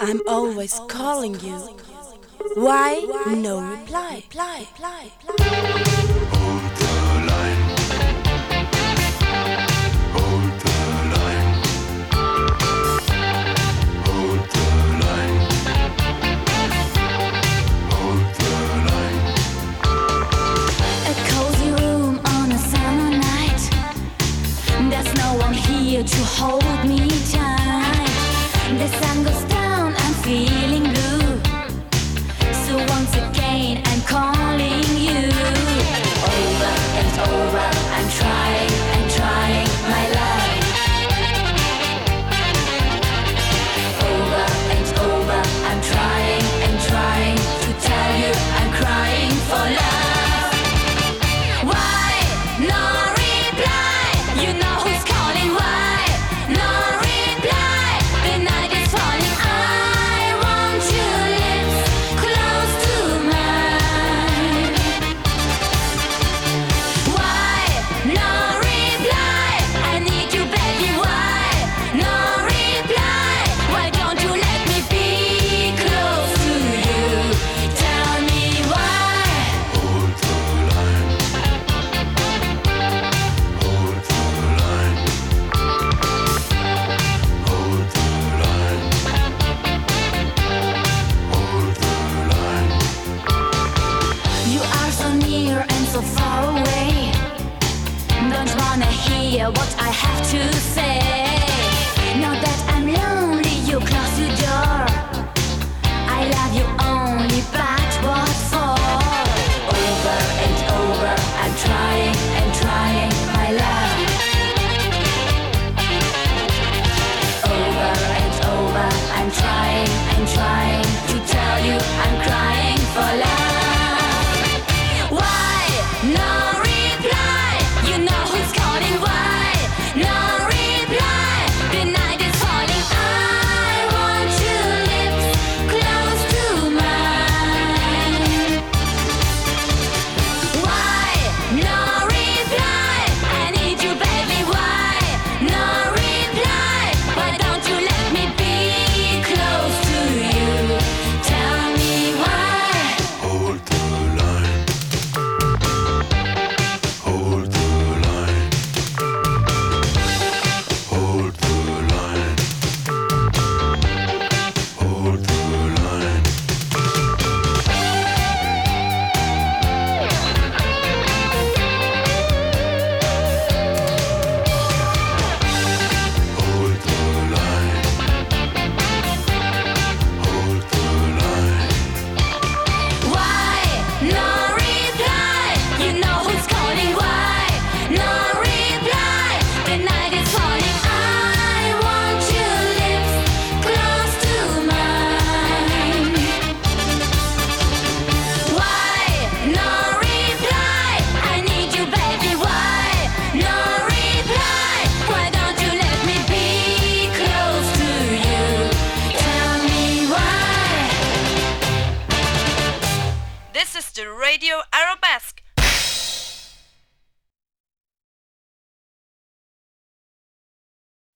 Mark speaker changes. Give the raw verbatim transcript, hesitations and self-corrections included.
Speaker 1: I'm always calling you. Why no reply? Reply, reply, reply.
Speaker 2: Hold the line. Hold the line. Hold the line. Hold the line.
Speaker 3: A cozy room on a summer night. There's no one here to hold me tight. The sun goes down, I'm feeling blue. So once again I'm calling you. Over and over I'm trying and trying my love. Over and over I'm trying and trying to tell you I'm crying for love. Why no reply? You know who's calling. Why no reply? The night is falling. I want your lips close to mine. Why no reply? I need you, baby. Why no reply? Why don't you let me be close to you? Tell me why.
Speaker 2: Hold the line. Hold the line. Hold the line. Hold the line.
Speaker 3: You are so near and so far away. Don't wanna hear what I have to say. Now that I'm lonely, you close your door. I love you only, but what for? Over and over, I'm trying and trying, my love. Over and over, I'm trying and trying to tell you I'm crying for love. Why no reply? You know who's calling. Why no reply? The night is falling. I want your lips close to mine. Why no reply? I need you, baby. Why no reply? Why don't you let me be close to you? Tell me why.
Speaker 2: Hold the line. Hold the line. Hold the line. Hold the line. Hold the line. Hold the line.
Speaker 3: Why no reply? You know who's calling. Why no reply? The night is falling. I want your lips close to mine. Why no reply? I need you, baby. Why no reply? Why don't you let me be close to you? Tell me why.
Speaker 4: This is the Radio Arabesque